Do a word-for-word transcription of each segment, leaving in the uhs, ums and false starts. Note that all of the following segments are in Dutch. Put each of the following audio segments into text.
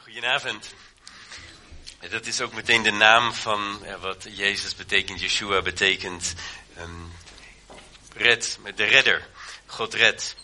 Goedenavond. Dat is ook meteen de naam van ja, wat Jezus betekent, Yeshua betekent um, red, de redder, God redt.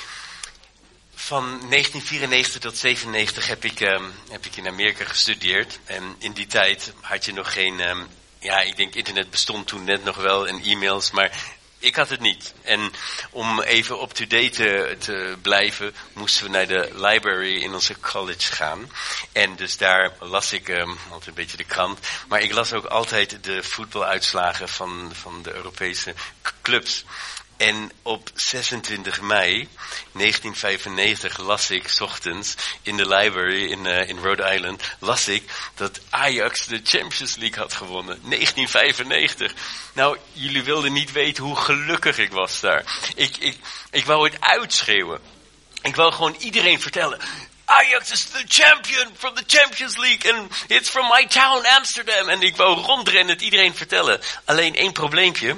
Van negentien vierennegentig tot zevenennegentig heb ik, um, heb ik in Amerika gestudeerd. En in die tijd had je nog geen, um, ja ik denk internet bestond toen net nog wel en e-mails, maar ik had het niet. En om even up-to-date te, te blijven, moesten we naar de library in onze college gaan. En dus daar las ik um, altijd een beetje de krant. Maar ik las ook altijd de voetbaluitslagen van, van de Europese k- clubs. En op zesentwintig mei negentien vijfennegentig las ik 's ochtends in de library in, uh, in Rhode Island, las ik dat Ajax de Champions League had gewonnen. negentien vijfennegentig. Nou, jullie wilden niet weten hoe gelukkig ik was daar. Ik, ik, ik wou het uitschreeuwen. Ik wou gewoon iedereen vertellen. Ajax is the champion from the Champions League and it's from my town Amsterdam. En ik wou rondrennen het iedereen vertellen. Alleen één probleempje.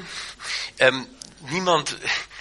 Um, Niemand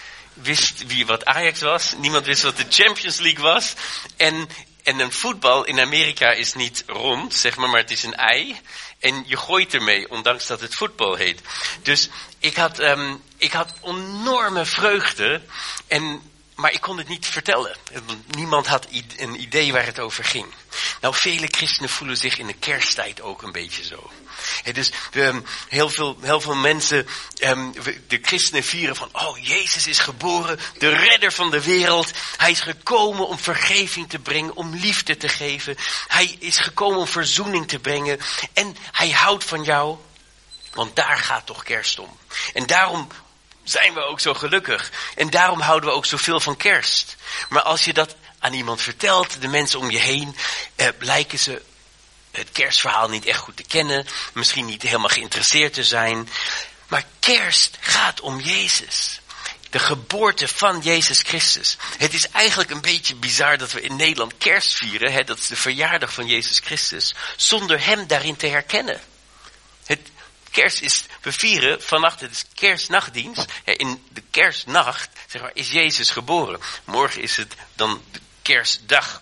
wist wie wat Ajax was. Niemand wist wat de Champions League was. En, en een voetbal in Amerika is niet rond, zeg maar, maar het is een ei. En je gooit ermee, ondanks dat het voetbal heet. Dus ik had, um, ik had enorme vreugde. En, maar ik kon het niet vertellen. Niemand had een idee waar het over ging. Nou, vele christenen voelen zich in de kersttijd ook een beetje zo. He, dus um, heel, veel, heel veel mensen, um, de christenen vieren van, oh, Jezus is geboren, de redder van de wereld. Hij is gekomen om vergeving te brengen, om liefde te geven. Hij is gekomen om verzoening te brengen. En hij houdt van jou, want daar gaat toch kerst om. En daarom zijn we ook zo gelukkig. En daarom houden we ook zoveel van kerst. Maar als je dat aan iemand vertelt, de mensen om je heen, eh, lijken ze het kerstverhaal niet echt goed te kennen. Misschien niet helemaal geïnteresseerd te zijn. Maar kerst gaat om Jezus. De geboorte van Jezus Christus. Het is eigenlijk een beetje bizar dat we in Nederland kerst vieren. Hè, dat is de verjaardag van Jezus Christus. Zonder hem daarin te herkennen. Het kerst is, we vieren vannacht, het is kerstnachtdienst. In de kerstnacht, zeg maar, is Jezus geboren. Morgen is het dan de kerstdag.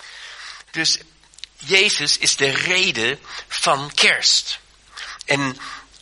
Dus Jezus is de reden van kerst. En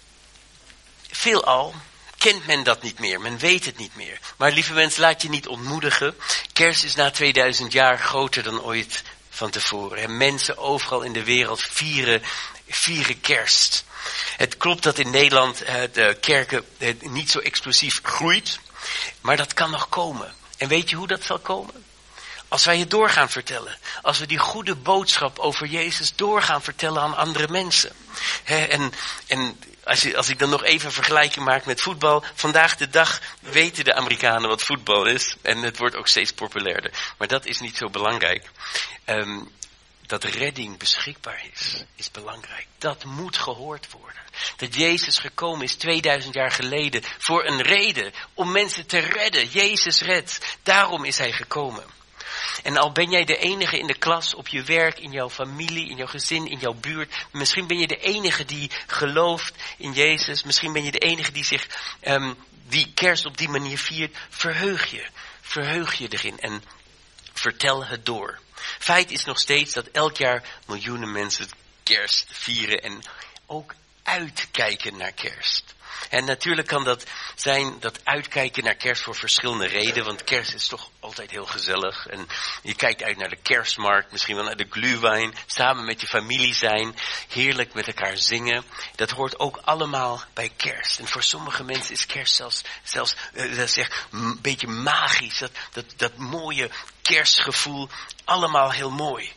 veelal kent men dat niet meer. Men weet het niet meer. Maar lieve mensen, laat je niet ontmoedigen. Kerst is na tweeduizend jaar groter dan ooit van tevoren. En mensen overal in de wereld vieren, vieren kerst. Het klopt dat in Nederland de kerken niet zo explosief groeit. Maar dat kan nog komen. En weet je hoe dat zal komen? Als wij het door gaan vertellen. Als we die goede boodschap over Jezus door gaan vertellen aan andere mensen. He, en en als, je, als ik dan nog even een vergelijking maak met voetbal. Vandaag de dag weten de Amerikanen wat voetbal is. En het wordt ook steeds populairder. Maar dat is niet zo belangrijk. Um, dat redding beschikbaar is, is belangrijk. Dat moet gehoord worden. Dat Jezus gekomen is tweeduizend jaar geleden voor een reden. Om mensen te redden. Jezus redt. Daarom is hij gekomen. En al ben jij de enige in de klas, op je werk, in jouw familie, in jouw gezin, in jouw buurt. Misschien ben je de enige die gelooft in Jezus. Misschien ben je de enige die zich, um, die kerst op die manier viert. Verheug je. Verheug je erin en vertel het door. Feit is nog steeds dat elk jaar miljoenen mensen kerst vieren en ook uitkijken naar kerst. En natuurlijk kan dat zijn, dat uitkijken naar kerst voor verschillende redenen. Want kerst is toch altijd heel gezellig. En je kijkt uit naar de kerstmarkt, misschien wel naar de glühwein. Samen met je familie zijn, heerlijk met elkaar zingen. Dat hoort ook allemaal bij kerst. En voor sommige mensen is kerst zelfs, zelfs uh, dat is echt een beetje magisch. Dat, dat, dat mooie kerstgevoel, allemaal heel mooi.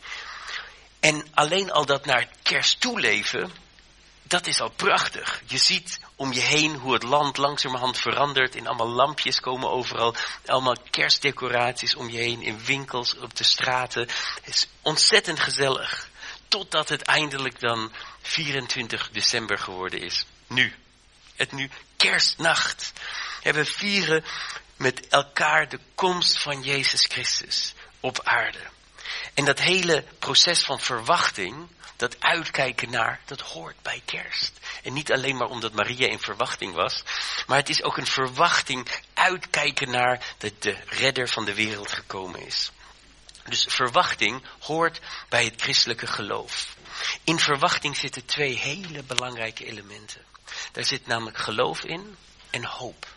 En alleen al dat naar kerst toeleven, dat is al prachtig. Je ziet om je heen hoe het land langzamerhand verandert. In allemaal lampjes komen overal. Allemaal kerstdecoraties om je heen. In winkels, op de straten. Het is ontzettend gezellig. Totdat het eindelijk dan vierentwintig december geworden is. Nu. Het nu kerstnacht. En we vieren met elkaar de komst van Jezus Christus op aarde. En dat hele proces van verwachting, dat uitkijken naar, dat hoort bij kerst. En niet alleen maar omdat Maria in verwachting was, maar het is ook een verwachting, uitkijken naar dat de redder van de wereld gekomen is. Dus verwachting hoort bij het christelijke geloof. In verwachting zitten twee hele belangrijke elementen. Daar zit namelijk geloof in en hoop.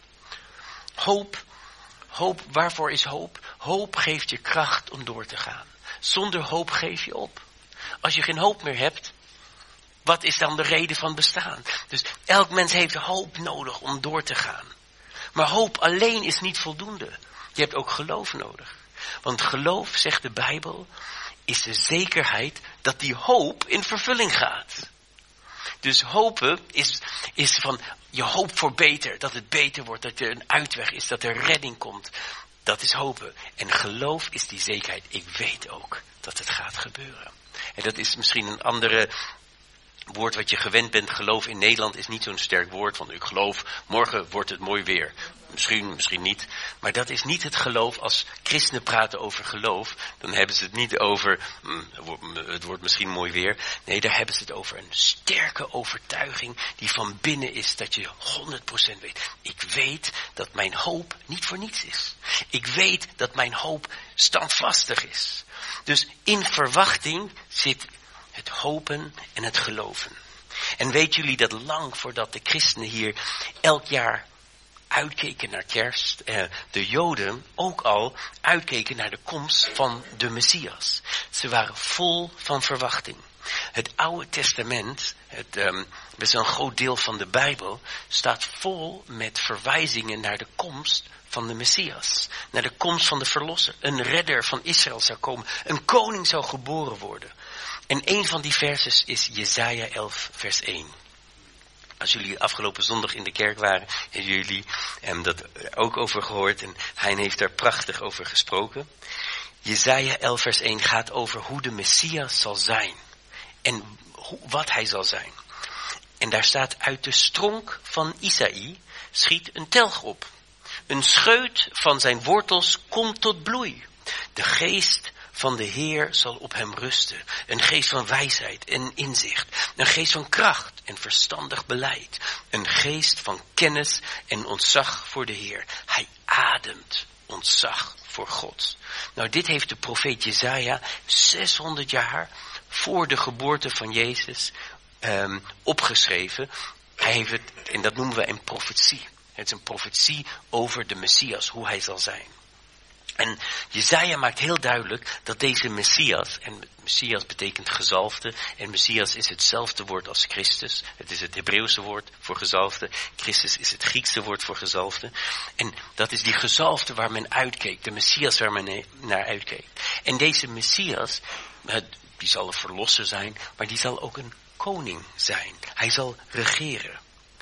Hoop, hoop, waarvoor is hoop? Hoop geeft je kracht om door te gaan. Zonder hoop geef je op. Als je geen hoop meer hebt, wat is dan de reden van bestaan? Dus elk mens heeft hoop nodig om door te gaan. Maar hoop alleen is niet voldoende. Je hebt ook geloof nodig. Want geloof, zegt de Bijbel, is de zekerheid dat die hoop in vervulling gaat. Dus hopen is, is van, je hoopt voor beter, dat het beter wordt, dat er een uitweg is, dat er redding komt. Dat is hopen. En geloof is die zekerheid. Ik weet ook dat het gaat gebeuren. En dat is misschien een andere woord wat je gewend bent. Geloof in Nederland is niet zo'n sterk woord. Want ik geloof, morgen wordt het mooi weer. Misschien, misschien niet. Maar dat is niet het geloof. Als christenen praten over geloof, dan hebben ze het niet over, mm, het wordt misschien mooi weer. Nee, daar hebben ze het over een sterke overtuiging die van binnen is, dat je honderd procent weet. Ik weet dat mijn hoop niet voor niets is. Ik weet dat mijn hoop standvastig is. Dus in verwachting zit het hopen en het geloven. En weten jullie dat lang voordat de christenen hier elk jaar uitkeken naar kerst, eh, de Joden ook al uitkeken naar de komst van de Messias. Ze waren vol van verwachting. Het Oude Testament, het um, best wel een groot deel van de Bijbel, staat vol met verwijzingen naar de komst van de Messias. Naar de komst van de verlosser. Een redder van Israël zou komen. Een koning zou geboren worden. En een van die verses is Jesaja elf vers één. Als jullie afgelopen zondag in de kerk waren, hebben jullie hem dat ook over gehoord. En hij heeft daar prachtig over gesproken. Jesaja elf vers één gaat over hoe de Messias zal zijn. En hoe, wat hij zal zijn. En daar staat, uit de stronk van Isaï schiet een telg op. Een scheut van zijn wortels komt tot bloei. De geest van de Heer zal op hem rusten. Een geest van wijsheid en inzicht. Een geest van kracht en verstandig beleid. Een geest van kennis en ontzag voor de Heer. Hij ademt ontzag voor God. Nou, dit heeft de profeet Jesaja zeshonderd jaar voor de geboorte van Jezus um, opgeschreven. Hij heeft het, en dat noemen we een profetie. Het is een profetie over de Messias, hoe hij zal zijn. En Jesaja maakt heel duidelijk dat deze Messias, en Messias betekent gezalfde, en Messias is hetzelfde woord als Christus. Het is het Hebreeuwse woord voor gezalfde. Christus is het Griekse woord voor gezalfde. En dat is die gezalfde waar men uitkeek, de Messias waar men naar uitkeek. En deze Messias, die zal een verlosser zijn, maar die zal ook een koning zijn. Hij zal regeren.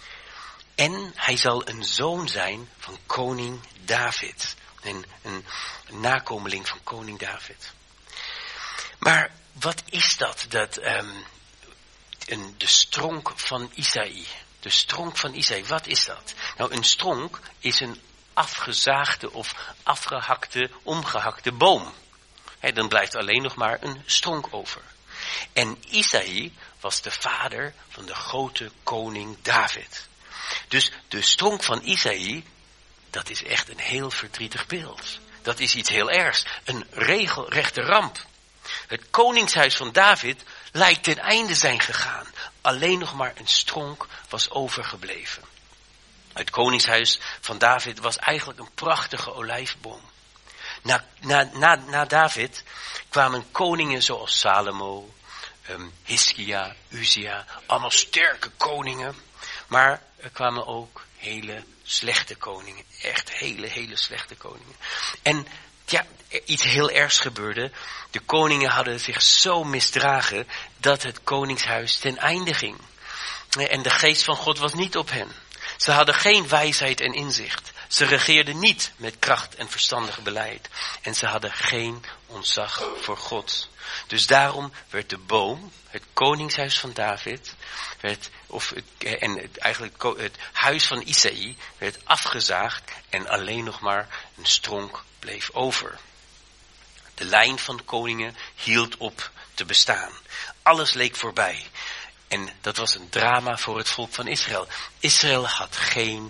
En hij zal een zoon zijn van koning David. Een, een, een nakomeling van koning David. Maar wat is dat? dat um, een, de stronk van Isaï. De stronk van Isaï, wat is dat? Nou, een stronk is een afgezaagde of afgehakte, omgehakte boom. He, dan blijft alleen nog maar een stronk over. En Isaï was de vader van de grote koning David. Dus de stronk van Isaï, dat is echt een heel verdrietig beeld. Dat is iets heel ergs. Een regelrechte ramp. Het koningshuis van David lijkt ten einde zijn gegaan. Alleen nog maar een stronk was overgebleven. Het koningshuis van David was eigenlijk een prachtige olijfboom. Na, na, na, na David kwamen koningen zoals Salomo, um, Hiskia, Uzia. Allemaal sterke koningen. Maar er kwamen ook hele slechte koningen. Echt hele, hele slechte koningen. En ja, iets heel ergs gebeurde. De koningen hadden zich zo misdragen dat het koningshuis ten einde ging. En de geest van God was niet op hen. Ze hadden geen wijsheid en inzicht. Ze regeerden niet met kracht en verstandig beleid. En ze hadden geen ontzag voor God. Dus daarom werd de boom, het koningshuis van David, werd, of het, en het, eigenlijk het huis van Isaï, werd afgezaagd en alleen nog maar een stronk bleef over. De lijn van koningen hield op te bestaan. Alles leek voorbij. En dat was een drama voor het volk van Israël. Israël had geen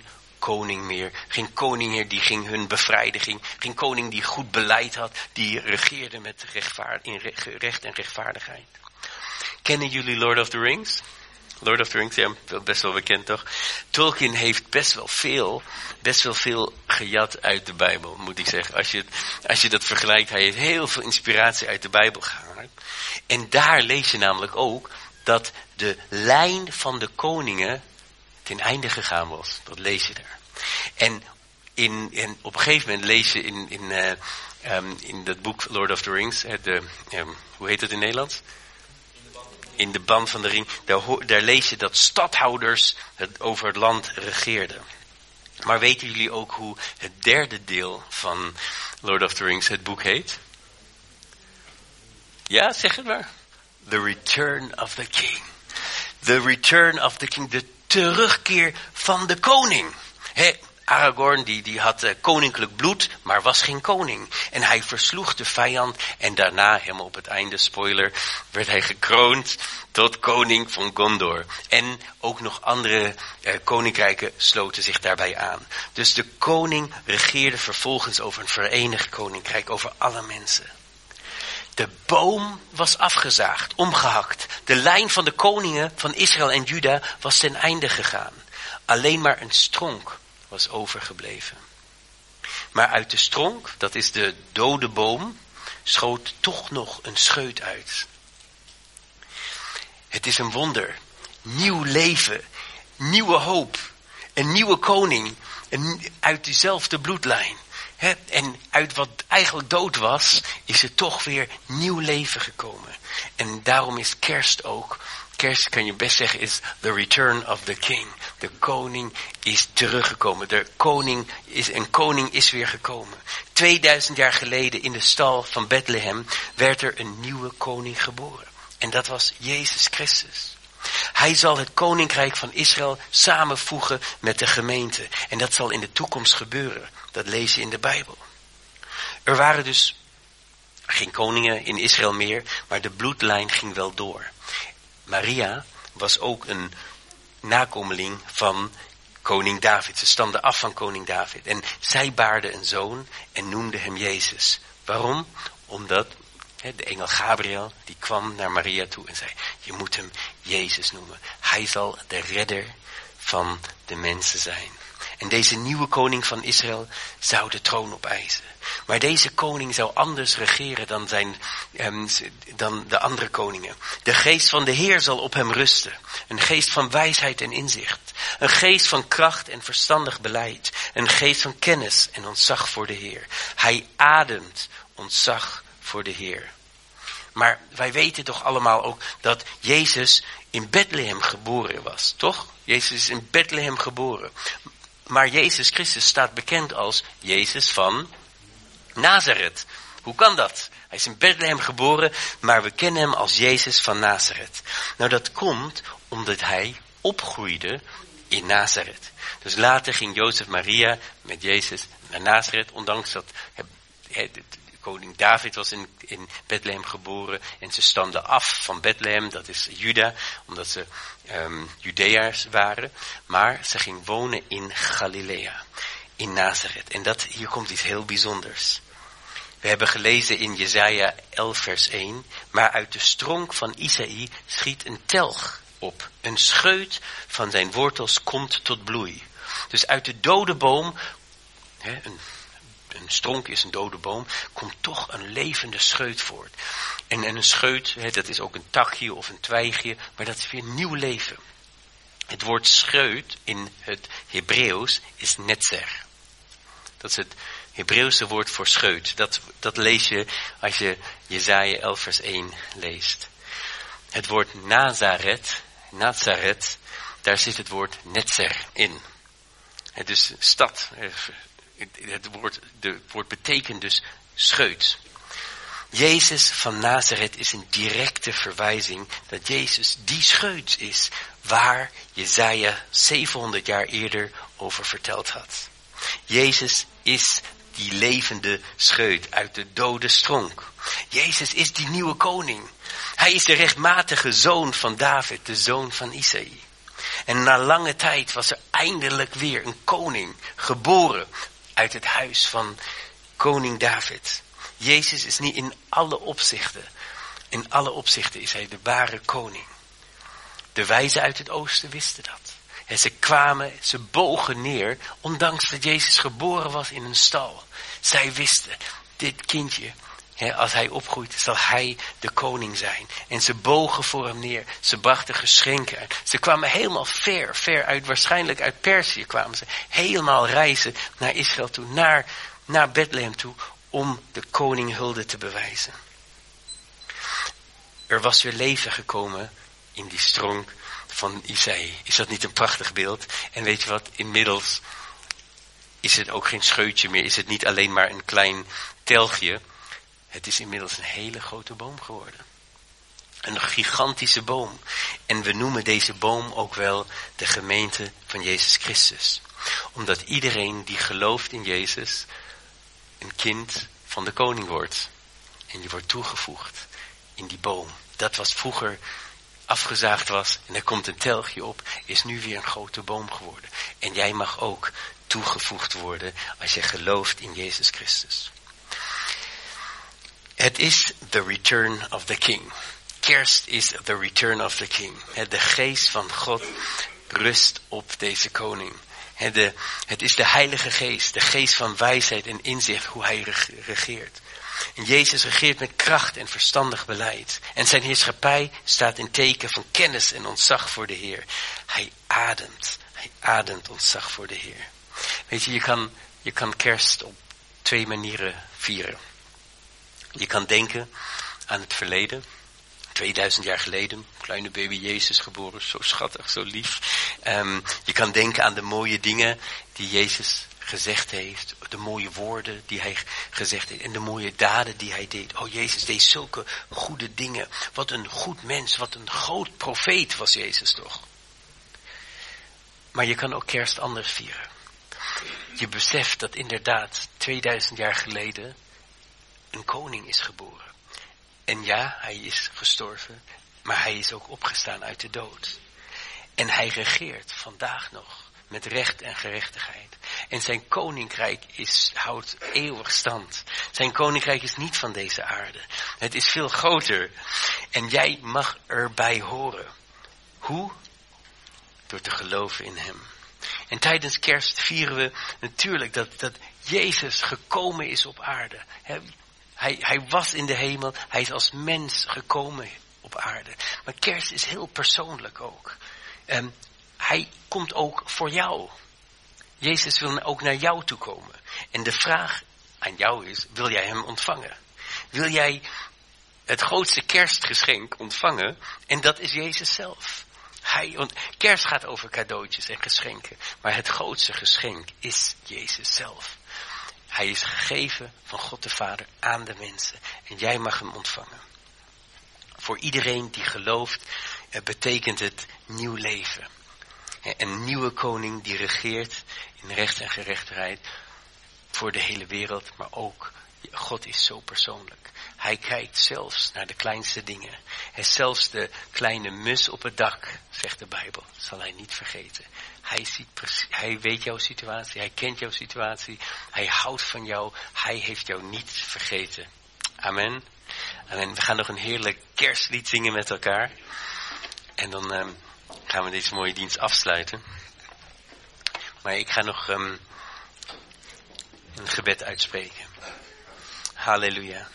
koning meer. Geen koning meer die ging hun bevrijden. Geen, geen koning die goed beleid had. Die regeerde met rechtvaard, in recht en rechtvaardigheid. Kennen jullie Lord of the Rings? Lord of the Rings, ja, best wel bekend toch? Tolkien heeft best wel veel, best wel veel gejat uit de Bijbel, moet ik zeggen. Als je, als je dat vergelijkt, hij heeft heel veel inspiratie uit de Bijbel gehaald. En daar lees je namelijk ook dat de lijn van de koningen ten einde gegaan was. Dat lees je daar. En, in, en op een gegeven moment lees je in, in, uh, um, in dat boek Lord of the Rings, uh, de, um, hoe heet het in Nederlands? In de band van de ring, daar, daar lees je dat stadhouders het over het land regeerden. Maar weten jullie ook hoe het derde deel van Lord of the Rings het boek heet? Ja, zeg het maar. The Return of the King. The Return of the King. De terugkeer van de koning. He, Aragorn die, die had uh, koninklijk bloed, maar was geen koning. En hij versloeg de vijand en daarna, helemaal op het einde, spoiler, werd hij gekroond tot koning van Gondor. En ook nog andere uh, koninkrijken sloten zich daarbij aan. Dus de koning regeerde vervolgens over een verenigd koninkrijk, over alle mensen. De boom was afgezaagd, omgehakt. De lijn van de koningen van Israël en Juda was ten einde gegaan. Alleen maar een stronk was overgebleven. Maar uit de stronk, dat is de dode boom, schoot toch nog een scheut uit. Het is een wonder. Nieuw leven, nieuwe hoop, een nieuwe koning, een, uit dezelfde bloedlijn. He, en uit wat eigenlijk dood was, is er toch weer nieuw leven gekomen. En daarom is kerst ook, kerst kan je best zeggen is the return of the king. De koning is teruggekomen. De koning is, een koning is weer gekomen. tweeduizend jaar geleden in de stal van Bethlehem werd er een nieuwe koning geboren. En dat was Jezus Christus. Hij zal het koninkrijk van Israël samenvoegen met de gemeente. En dat zal in de toekomst gebeuren. Dat lees je in de Bijbel. Er waren dus geen koningen in Israël meer, maar de bloedlijn ging wel door. Maria was ook een nakomeling van koning David. Ze stamde af van koning David. En zij baarde een zoon en noemde hem Jezus. Waarom? Omdat de engel Gabriel, die kwam naar Maria toe en zei, je moet hem Jezus noemen. Hij zal de redder van de mensen zijn. En deze nieuwe koning van Israël zou de troon opeisen. Maar deze koning zou anders regeren dan, zijn, um, dan de andere koningen. De geest van de Heer zal op hem rusten. Een geest van wijsheid en inzicht. Een geest van kracht en verstandig beleid. Een geest van kennis en ontzag voor de Heer. Hij ademt ontzag voor de Heer. Maar wij weten toch allemaal ook dat Jezus in Bethlehem geboren was, toch? Jezus is in Bethlehem geboren. Maar Jezus Christus staat bekend als Jezus van Nazareth. Hoe kan dat? Hij is in Bethlehem geboren, maar we kennen hem als Jezus van Nazareth. Nou, dat komt omdat hij opgroeide in Nazareth. Dus later ging Jozef Maria met Jezus naar Nazareth, ondanks dat he, de, koning David was in, in Bethlehem geboren en ze stamden af van Bethlehem, dat is Juda, omdat ze um, Judeërs waren. Maar ze ging wonen in Galilea, in Nazareth. En dat, hier komt iets heel bijzonders. We hebben gelezen in Jesaja elf vers één, maar uit de stronk van Isaïe schiet een telg op. Een scheut van zijn wortels komt tot bloei. Dus uit de dode boom, hè, een Een stronk is een dode boom, komt toch een levende scheut voort. En, en een scheut, hè, dat is ook een takje of een twijgje, maar dat is weer nieuw leven. Het woord scheut in het Hebreeuws is netzer. Dat is het Hebreeuwse woord voor scheut. Dat, dat lees je als je Jesaja elf vers één leest. Het woord Nazaret, Nazaret, daar zit het woord netzer in. Het is stad. Het woord, de woord betekent dus scheut. Jezus van Nazareth is een directe verwijzing dat Jezus die scheut is waar Jesaja zevenhonderd jaar eerder over verteld had. Jezus is die levende scheut uit de dode stronk. Jezus is die nieuwe koning. Hij is de rechtmatige zoon van David, de zoon van Isaïe. En na lange tijd was er eindelijk weer een koning geboren uit het huis van koning David. Jezus is niet in alle opzichten, in alle opzichten is hij de ware koning. De wijzen uit het oosten wisten dat. En ze kwamen, ze bogen neer, ondanks dat Jezus geboren was in een stal. Zij wisten, dit kindje, hè, als hij opgroeit, zal hij de koning zijn. En ze bogen voor hem neer. Ze brachten geschenken uit. Ze kwamen helemaal ver, ver uit, waarschijnlijk uit Perzië kwamen ze. Helemaal reizen naar Israël toe, naar, naar Bethlehem toe, om de koning hulde te bewijzen. Er was weer leven gekomen in die stronk van Isaïe. Is dat niet een prachtig beeld? En weet je wat, inmiddels is het ook geen scheutje meer. Is het niet alleen maar een klein telgje. Het is inmiddels een hele grote boom geworden. Een gigantische boom. En we noemen deze boom ook wel de gemeente van Jezus Christus. Omdat iedereen die gelooft in Jezus een kind van de koning wordt. En je wordt toegevoegd in die boom. Dat was vroeger afgezaagd was en er komt een telgje op, is nu weer een grote boom geworden. En jij mag ook toegevoegd worden als je gelooft in Jezus Christus. Het is the return of the king. Kerst is the return of the king. De geest van God rust op deze koning. De, het is de Heilige Geest, de geest van wijsheid en inzicht hoe hij regeert. En Jezus regeert met kracht en verstandig beleid. En zijn heerschappij staat in teken van kennis en ontzag voor de Heer. Hij ademt, hij ademt ontzag voor de Heer. Weet je, je kan, je kan kerst op twee manieren vieren. Je kan denken aan het verleden. tweeduizend jaar geleden, kleine baby Jezus geboren, zo schattig, zo lief. Um, je kan denken aan de mooie dingen die Jezus gezegd heeft, de mooie woorden die hij gezegd heeft en de mooie daden die hij deed. Oh, Jezus deed zulke goede dingen. Wat een goed mens, wat een groot profeet was Jezus toch. Maar je kan ook kerst anders vieren. Je beseft dat inderdaad tweeduizend jaar geleden een koning is geboren. En ja, hij is gestorven, maar hij is ook opgestaan uit de dood. En hij regeert vandaag nog met recht en gerechtigheid. En zijn koninkrijk is, houdt eeuwig stand. Zijn koninkrijk is niet van deze aarde. Het is veel groter. En jij mag erbij horen. Hoe? Door te geloven in hem. En tijdens kerst vieren we natuurlijk dat, dat Jezus gekomen is op aarde. Hij, hij was in de hemel. Hij is als mens gekomen op aarde. Maar kerst is heel persoonlijk ook. Um, hij komt ook voor jou. Jezus wil ook naar jou toe komen. En de vraag aan jou is, wil jij hem ontvangen? Wil jij het grootste kerstgeschenk ontvangen? En dat is Jezus zelf. Hij, want kerst gaat over cadeautjes en geschenken. Maar het grootste geschenk is Jezus zelf. Hij is gegeven van God de Vader aan de mensen. En jij mag hem ontvangen. Voor iedereen die gelooft, betekent het nieuw leven. Een nieuwe koning die regeert in recht en gerechtigheid voor de hele wereld. Maar ook, God is zo persoonlijk. Hij kijkt zelfs naar de kleinste dingen. En zelfs de kleine mus op het dak, zegt de Bijbel, zal hij niet vergeten. Hij, ziet precies, hij weet jouw situatie, hij kent jouw situatie. Hij houdt van jou, hij heeft jou niet vergeten. Amen. Amen. We gaan nog een heerlijk kerstlied zingen met elkaar. En dan um, gaan we deze mooie dienst afsluiten. Maar ik ga nog um, een gebed uitspreken. Halleluja.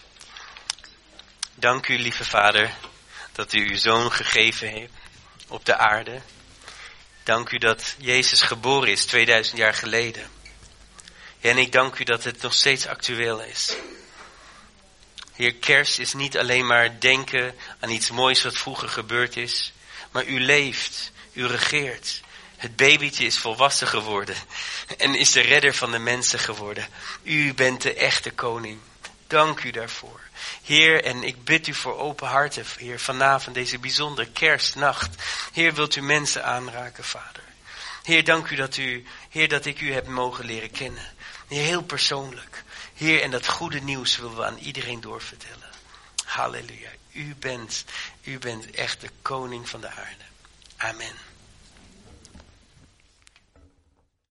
Dank u, lieve Vader, dat u uw Zoon gegeven heeft op de aarde. Dank u dat Jezus geboren is tweeduizend jaar geleden. En ik dank u dat het nog steeds actueel is. Heer, kerst is niet alleen maar denken aan iets moois wat vroeger gebeurd is. Maar u leeft, u regeert. Het babytje is volwassen geworden en is de redder van de mensen geworden. U bent de echte koning. Dank u daarvoor. Heer, en ik bid u voor open harten, Heer, vanavond deze bijzondere kerstnacht. Heer, wilt u mensen aanraken, Vader. Heer, dank u dat u, Heer, dat ik u heb mogen leren kennen. Heer, heel persoonlijk. Heer, en dat goede nieuws willen we aan iedereen doorvertellen. Halleluja. U bent, u bent echt de koning van de aarde. Amen.